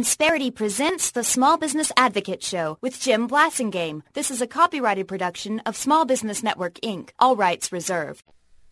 Insperity presents the Small Business Advocate Show with Jim Blasingame. This is a copyrighted production of Small Business Network, Inc. All rights reserved.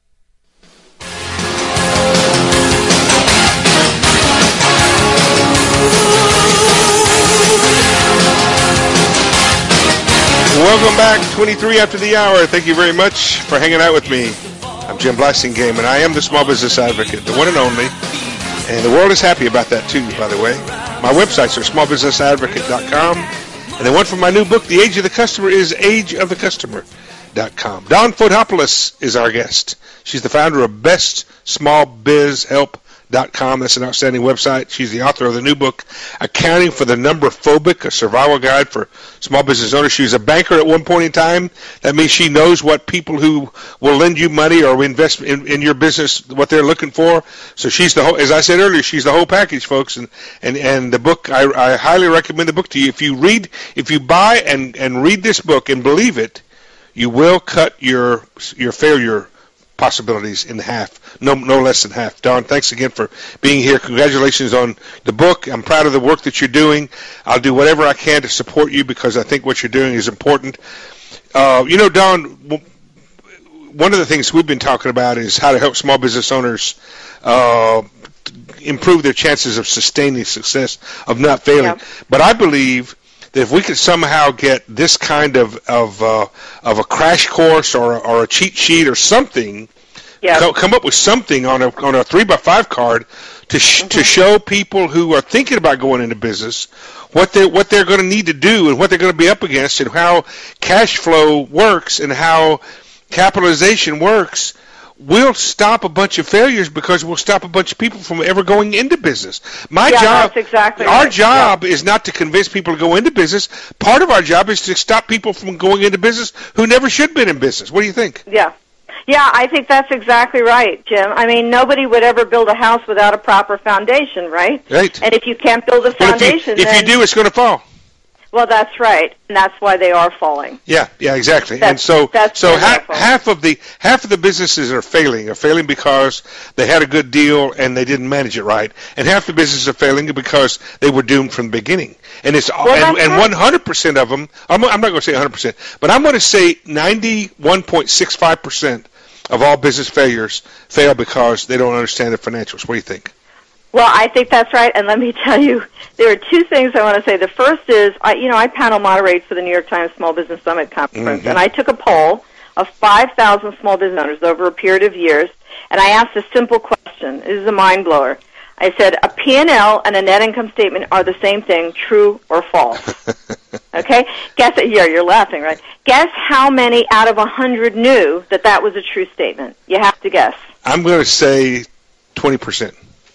Welcome back, 23 after the hour. Thank you very much for hanging out with me. I'm Jim Blasingame, and I am the Small Business Advocate, the one and only. And the world is happy about that, too, by the way. My websites are smallbusinessadvocate.com. And the one from my new book, The Age of the Customer, is ageofthecustomer.com. Dawn Fotopoulos is our guest. She's the founder of BestSmallBizHelp.com. That's an outstanding website. She's the author of the new book, Accounting for the Number Phobic, a survival guide for small business owners. She was a banker at one point in time. That means she knows what people who will lend you money or invest in your business, what they're looking for. So she's the whole, as I said earlier, she's the whole package, folks. And the book, I highly recommend the book to you. If you buy and read this book and believe it, you will cut your failure possibilities in half, no less than half. Dawn, thanks again for being here. Congratulations on the book. I'm proud of the work that you're doing. I'll do whatever I can to support you because I think what you're doing is important. Dawn, one of the things we've been talking about is how to help small business owners improve their chances of sustaining success, of not failing. Yeah. But I believe that if we could somehow get this kind of a crash course or a cheat sheet or something, come up with something on a 3x5 card to show people who are thinking about going into business what they're going to need to do and what they're going to be up against and how cash flow works and how capitalization works. We'll stop a bunch of failures because we'll stop a bunch of people from ever going into business. That's exactly our job is not to convince people to go into business. Part of our job is to stop people from going into business who never should have been in business. What do you think? Yeah, I think that's exactly right, Jim. I mean, nobody would ever build a house without a proper foundation, right? Right. And if you can't build a foundation, if you do, it's going to fall. Well, that's right, and that's why they are falling. Yeah, exactly. Half of the businesses are failing because they had a good deal and they didn't manage it right, and half the businesses are failing because they were doomed from the beginning. And 100% of them. I'm not going to say 100%, but I'm going to say 91.65% of all business failures fail because they don't understand the financials. What do you think? Well, I think that's right, and let me tell you, there are two things I want to say. The first is, I panel moderate for the New York Times Small Business Summit Conference, and I took a poll of 5,000 small business owners over a period of years, and I asked a simple question. This is a mind-blower. I said, a P&L and a net income statement are the same thing, true or false? Okay? Guess it. Yeah, you're laughing, right? Guess how many out of 100 knew that was a true statement? You have to guess. I'm going to say 20%.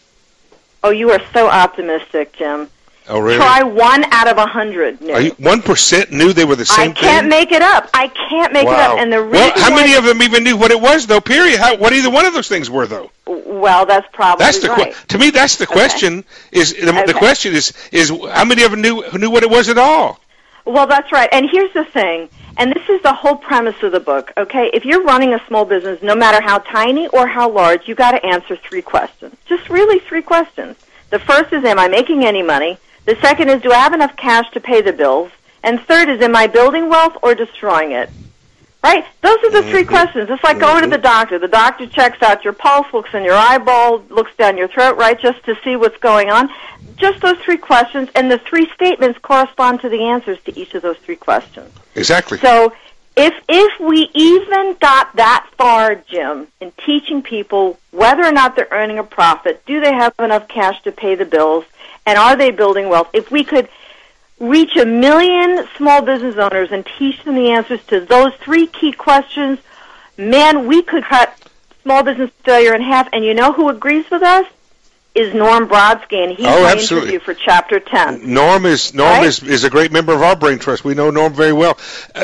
Oh, you are so optimistic, Jim. Oh, really? Try 1 out of 100 knew. 1% knew they were the same thing? I can't make it up. Wow. And the reason how many of them even knew what it was, though, period? What either one of those things were, though? Well, that's probably right. To me, that's the question. The question is how many of them knew what it was at all? Well, that's right. And here's the thing, and this is the whole premise of the book, okay? If you're running a small business, no matter how tiny or how large, you got to answer 3 questions. Just really 3 questions. The first is, am I making any money? The second is, do I have enough cash to pay the bills? And third is, am I building wealth or destroying it? Right? Those are the 3 questions. It's like going to the doctor. The doctor checks out your pulse, looks in your eyeball, looks down your throat, right, just to see what's going on. Just those 3 questions, and the 3 statements correspond to the answers to each of those 3 questions. Exactly. So if we even got that far, Jim, in teaching people whether or not they're earning a profit, do they have enough cash to pay the bills, and are they building wealth, if we could reach 1 million small business owners and teach them the answers to those 3 key questions, man, we could cut small business failure in half. And you know who agrees with us? Is Norm Brodsky, and he's my interview for Chapter 10. Norm is a great member of our Brain Trust. We know Norm very well.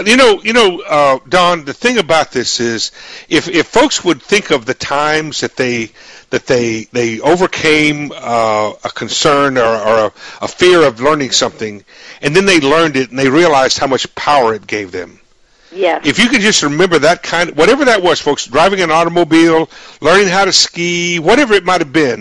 Dawn, the thing about this is, if folks would think of the times that they overcame a concern or a fear of learning something, and then they learned it and they realized how much power it gave them. Yes. If you could just remember that whatever that was, folks, driving an automobile, learning how to ski, whatever it might have been,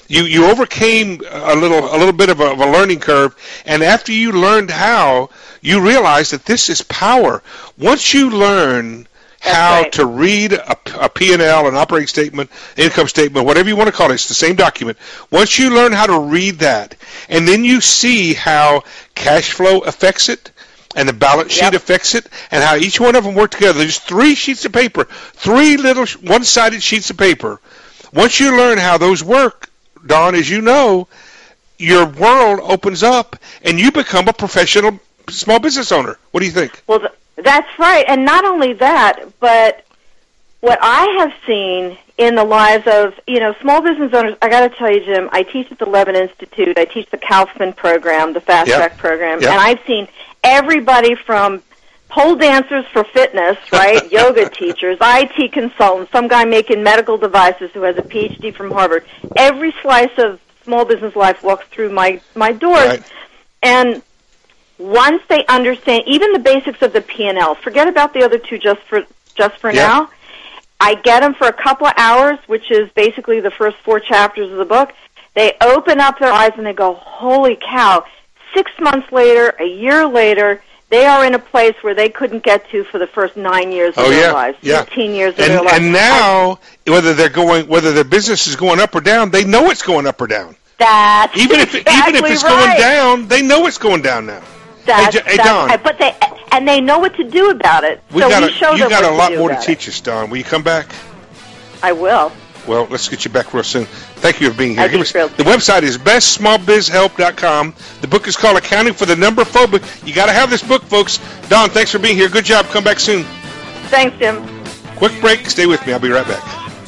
You overcame a little bit of a learning curve, and after you learned how, you realized that this is power. Once you learn how to read a P&L, an operating statement, income statement, whatever you want to call it, it's the same document. Once you learn how to read that, and then you see how cash flow affects it, and the balance sheet affects it, and how each one of them work together. There's 3 sheets of paper, 3 little one-sided sheets of paper. Once you learn how those work, Dawn, as you know, your world opens up, and you become a professional small business owner. What do you think? Well, that's right. And not only that, but what I have seen in the lives of, small business owners, I got to tell you, Jim, I teach at the Levitt Institute. I teach the Kaufman program, the Fast Track program, and I've seen everybody from pole dancers for fitness, right, yoga teachers, IT consultants, some guy making medical devices who has a PhD from Harvard. Every slice of small business life walks through my doors. Right. And once they understand even the basics of the P&L, forget about the other 2 just for now. I get them for a couple of hours, which is basically the first 4 chapters of the book. They open up their eyes and they go, holy cow, 6 months later, a year later, they are in a place where they couldn't get to for the first 9 years of their lives, 15 years of their lives. And now, whether their business is going up or down, they know it's going up or down. That's even if it's going down, they know it's going down now. Hey, Dawn. But they know what to do about it. You got a lot more to teach us, Dawn. Will you come back? I will. Well, let's get you back real soon. Thank you for being here. I'd be thrilled. The website is bestsmallbizhelp.com. The book is called Accounting for the Number Phobic. You got to have this book, folks. Dawn, thanks for being here. Good job. Come back soon. Thanks, Jim. Quick break. Stay with me. I'll be right back.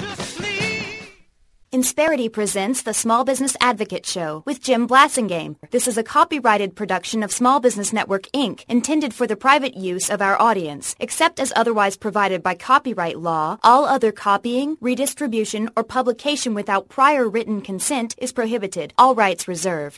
Insperity presents the Small Business Advocate Show with Jim Blasingame. This is a copyrighted production of Small Business Network, Inc., intended for the private use of our audience. Except as otherwise provided by copyright law, all other copying, redistribution, or publication without prior written consent is prohibited. All rights reserved.